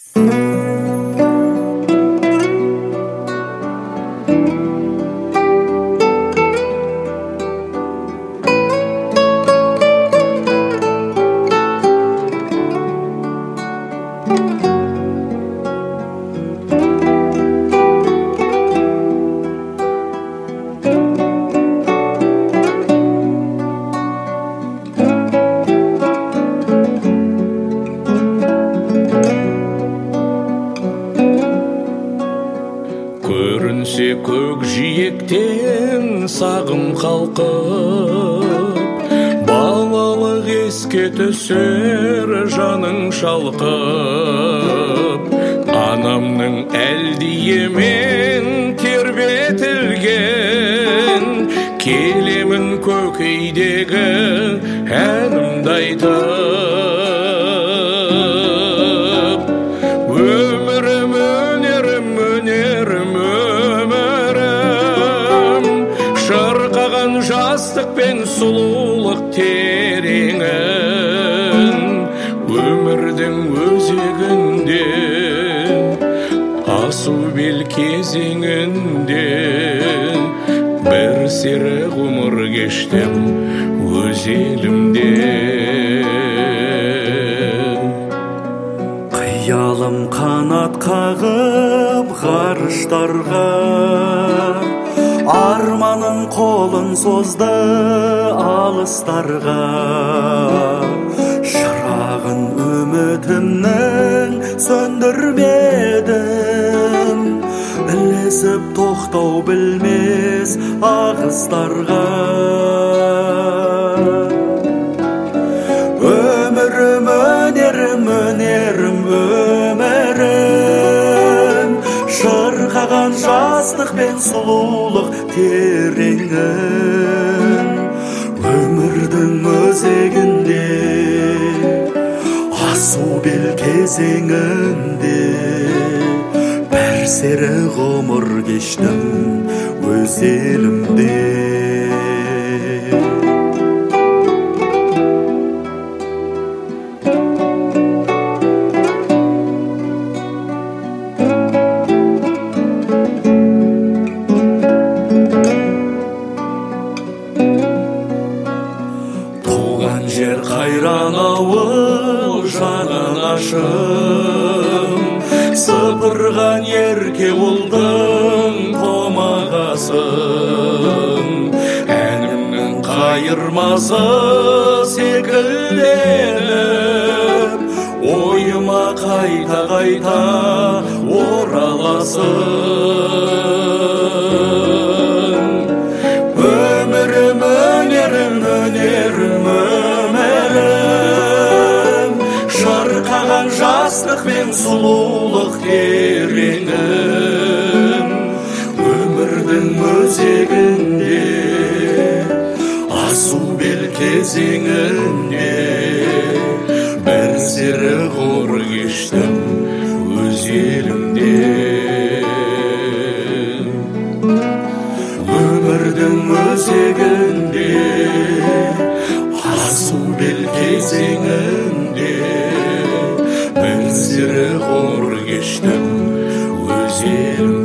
Көрінсе көкжиектен сағым қалқып, балалық еске түсер жаның шалқып. Анамның әлдиемен тербетілген келемін көкейдегі әнімді айтып. Өмірім, өнерім, өнерім, өмірім, шырқаған жастық пен сұлулық тереңін. Өмірдің өзегінде, асу бел кезеңінде, бір сері ғұмыр кештім өз елімде. Қиялым қанат қағып ғарыштарға, арманым қолын созды алыстарға. Шырағын үмітімнің сөндірмедім, ілесіп тоқтау білмес ағыстарға. Өмірім, өнерім, өнерім, өмірім, шырқаған жастық пен сұлулық тереңін. Өмірдің өзегінде, асу бел кезеңінде, бір сері ғұмыр кештім өз елімде. Туған жер қайран ауыл жанын ашым, сыпырған ерке ұлдың томағасын. Әнімнің қайырмасы секілленіп, ойыма қайта-қайта ораласын. Өмірім, өнерім, өнерім, өмірім, шырқаған жастық пен сұлулық тереңін. Өмірдің өзегінде, асу бел кезеңінде, бір сері ғұмыр кештім өз елімде. Өмірдің өзегінде, асу бел кезеңінде, бір сері ғұмыр кештім өз елімде.